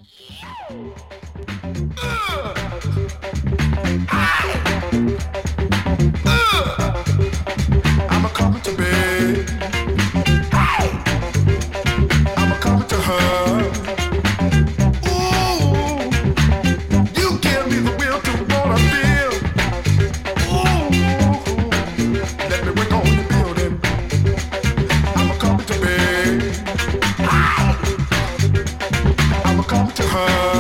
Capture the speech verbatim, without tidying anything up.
I'm a coming to bed. I'm a coming to her. Ooh, you give me the will to wanna feel. Ooh, let me work on the building. I'm a coming to bed. I'm a coming to her.